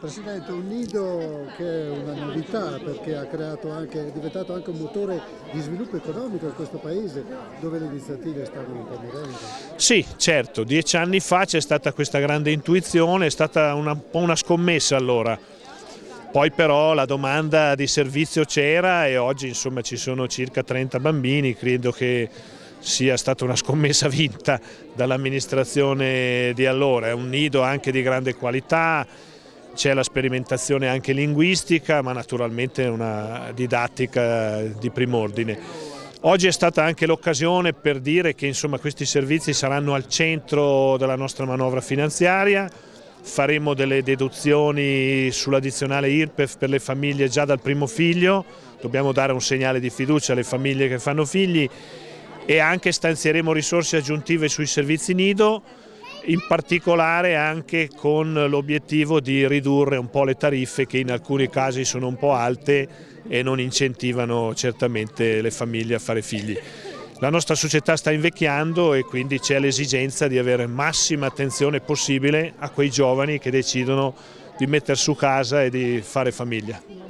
Presidente, un nido che è una novità perché è diventato anche un motore di sviluppo economico in questo paese dove le iniziative stanno un po' morendo. Sì, certo, 10 anni fa c'è stata questa grande intuizione, è stata un po' una scommessa allora. Poi però la domanda di servizio c'era e oggi insomma ci sono circa 30 bambini, credo che sia stata una scommessa vinta dall'amministrazione di allora. È un nido anche di grande qualità, c'è la sperimentazione anche linguistica, ma naturalmente una didattica di prim'ordine. Oggi è stata anche l'occasione per dire che insomma, questi servizi saranno al centro della nostra manovra finanziaria, faremo delle deduzioni sull'addizionale IRPEF per le famiglie già dal primo figlio, dobbiamo dare un segnale di fiducia alle famiglie che fanno figli e anche stanzieremo risorse aggiuntive sui servizi nido, in particolare anche con l'obiettivo di ridurre un po' le tariffe che in alcuni casi sono un po' alte e non incentivano certamente le famiglie a fare figli. La nostra società sta invecchiando e quindi c'è l'esigenza di avere massima attenzione possibile a quei giovani che decidono di mettere su casa e di fare famiglia.